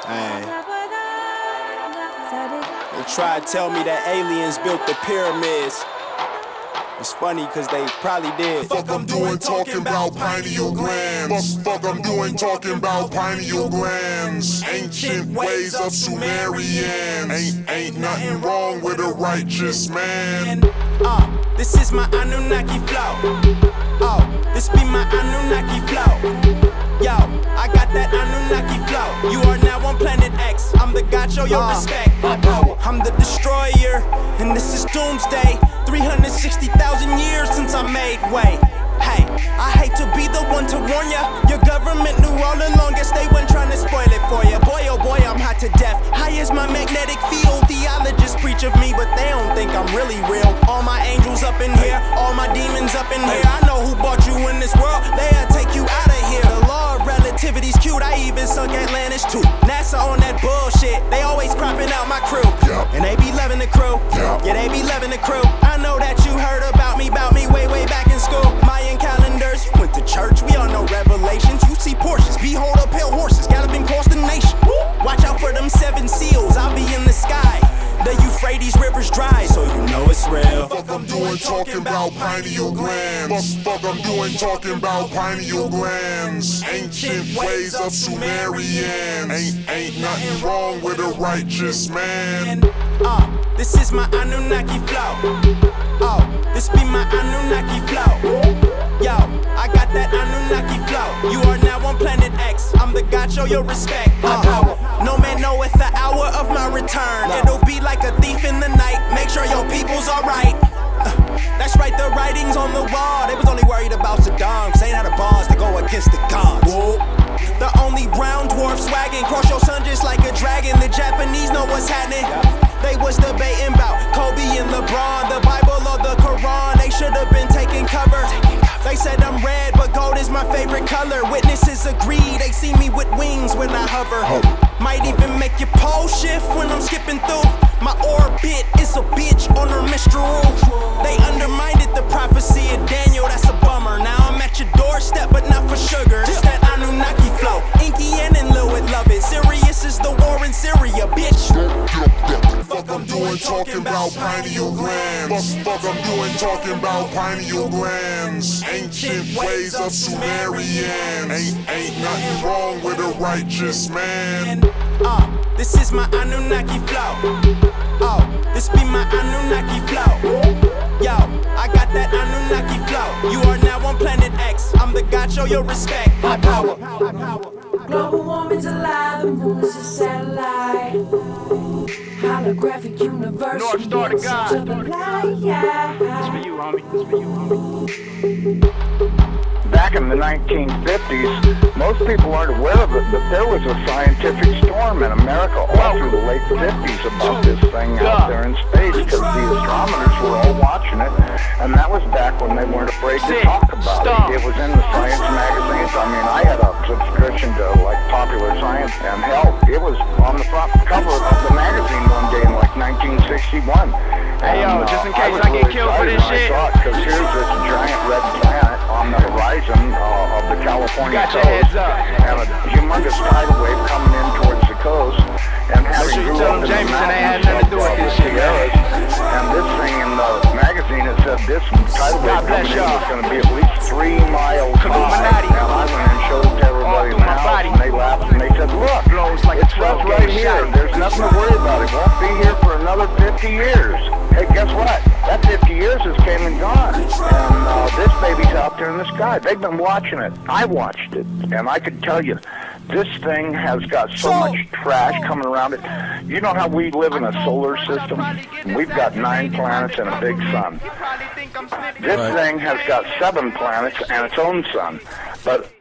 Hey. They try to tell me that aliens built the pyramids. It's funny cause they probably did. Fuck I'm doing talking about pineal glands. Fuck I'm doing talking about pineal glands. Ancient ways of Sumerians. Ain't nothing wrong with a righteous man. This is my Anunnaki flow. This be my Anunnaki flow. Yo, I got that Anunnaki flow. You are now on planet X. I'm the God, show your respect. I'm the destroyer, and this is doomsday. 360,000 years since I made way. Hey, I hate to be the one to warn ya. Your government knew all along, guess they weren't trying to spoil it for ya. Boy, oh boy, I'm hot to death. High as my magnetic field. Theologists preach of me, but they don't think I'm really real. All my angels up in here, all my demons up in here. I know who brought you in this world, they'll take you out of here. The law of relativity's cute, I even sunk Atlantis too. NASA on that bullshit, they always cropping out my crew. And they be loving the crew, yeah, they be loving the crew. I know that you heard about me way back in school. Mayan calendars, you went to church, we all know revelations. You see Porsches, behold a pale horses, galloping across the nation. Watch out for them 7 seals, I'll be in the sky. The Euphrates river's dry, so you know it's real. Fuck I'm doing talking about pineal glands. Fuck I'm doing talking about pineal glands. Ancient ways of Sumerians. Ain't nothing wrong with a righteous man. This is my Anunnaki flow. This be my Anunnaki flow. Yo, I got that Anunnaki flow. You are now on planet X. I'm the God, show your respect. No man knoweth the hour of my return. It'll be like a thief in the night. Make sure your people's alright. That's right, the writings on the wall. They was only worried about Saddam, cause they ain't had a bars to go against the gods. The only brown dwarf swagging, cross your son just like a dragon. The Japanese know what's happening. They was debating about Kobe and LeBron, the Bible or the Quran. They should have been taking cover. They said I'm red, but gold is my favorite color. Witnesses agree, they see me with wings when I hover. Might even make your pole shift when I'm skipping through. My orbit is a bitch on her Mistral. They undermined the prophecy of Daniel, that's a bummer. Now I'm at your doorstep, but not for sugar. It's that Anunnaki flow. Inky and Lil would love it. Sirius is the war in Syria, bitch. Fuck I'm doing talking about pineal glands. Fuck I'm doing talking about pineal glands. Ancient ways of Sumerians. Ain't nothing wrong with a righteous man. This is my Anunnaki flow. This be my Anunnaki flow. Yo, I got that Anunnaki flow. You are now on planet X. I'm the God, show your respect. High power. Global warming's a lie, the moon is a satellite. Holographic universe. North Star to God. This for you, homie. This for you, homie. Back in the 1950s, most people aren't aware of it, but there was a scientific storm in America all through the late 50s about this thing out there in space, because the astronomers were all watching it, and that was back when they weren't afraid to talk about it. It was in the science magazines. I mean, I had a subscription to like Popular Science, and hell, it was on the front cover of the magazine one day in like 1961. Hey yo, just in case I get killed for this shit. Because here's this giant red planet on the horizon of the California coast, and a humongous tidal wave coming in towards the coast, and having grew up in the mountains of the Sierras, and this thing in the magazine, it said this tidal wave coming in was going to be at least 3 miles high, and I went and showed it to everybody in the house, and they laughed, and they said, look, it says right here, there's nothing to worry about, it won't be here for another 50 years. Hey, guess what? That 50 years has came and gone, and this baby's out there in the sky. They've been watching it. I watched it, and I could tell you, this thing has got so much trash coming around it. You know how we live in a solar system? We've got 9 planets and a big sun. This thing has got 7 planets and its own sun, but